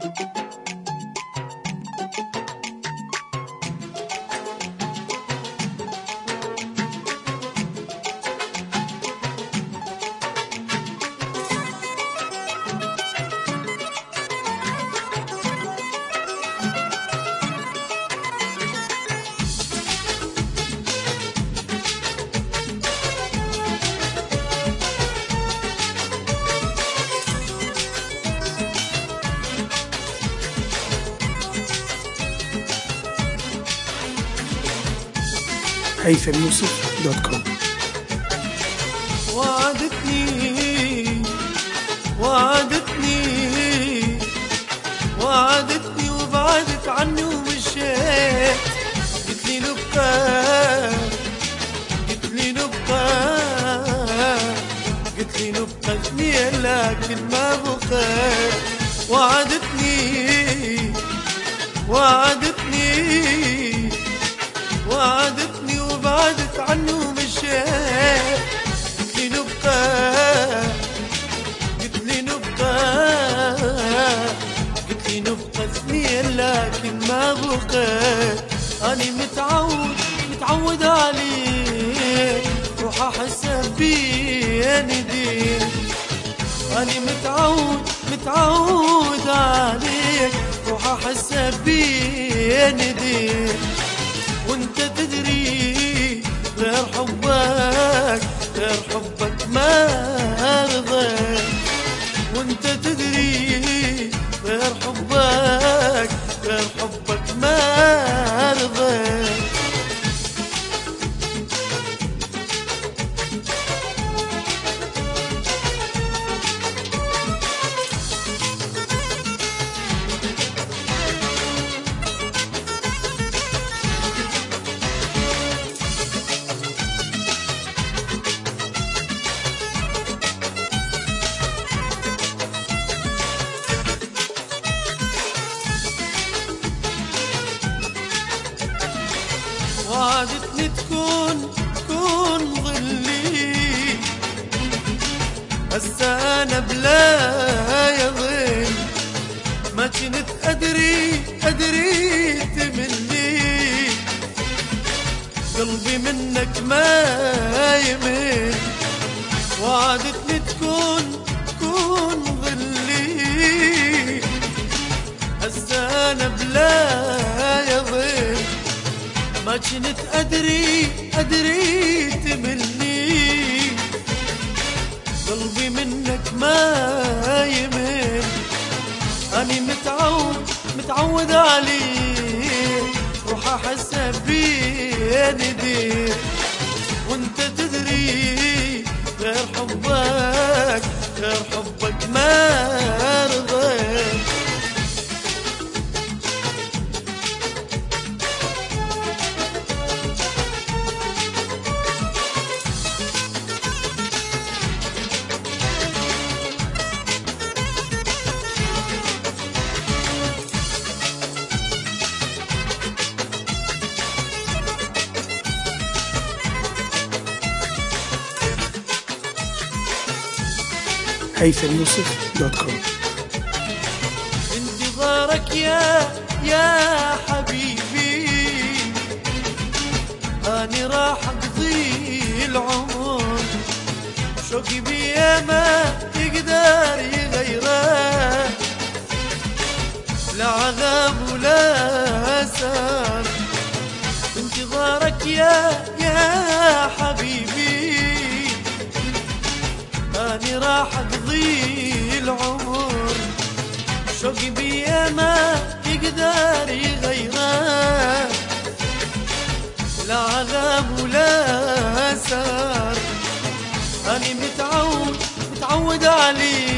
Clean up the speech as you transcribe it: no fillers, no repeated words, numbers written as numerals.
هيثميوسف.com. وعدتني وبعدت عني ومشيت. قلتلي نبقى اثنين لكن ما بقيت. وعدتني وبعدت عني ومشيت. قلتلي نبقى اثنين لكن ما بقيت. أني متعود عليك روح أحسب بين ايديك. أني متعود عليك روح أحسب بين ايديك. وانت تدري غير حبك ما رضيت. وانت تدري غير حبك ما رضيت. وعدتني تكون ظلي. هسا أنا بلا يا ظل ما كنت أدري تملي. قلبي منك ما يمل. وعدتني تكون ظلي. هسا أنا بلا يا ظل ما كنت أدري تملني. قلبي منك ما يمل. أني متعود عليك روح أحسب بين ايديك. وانت تدري غير حبك ما رضيت. هيثميوسف.com. انتظارك يا حبيبي. أنا راح أقضي العمر. شوقي بيا ما يقدر يغيره. لا عذاب ولا سار. انتظارك يا حبيبي. أنا راح أقضي العمر. شوقي بيا ما يقدر يغيره. لا عذاب ولا سار. أنا متعود عليك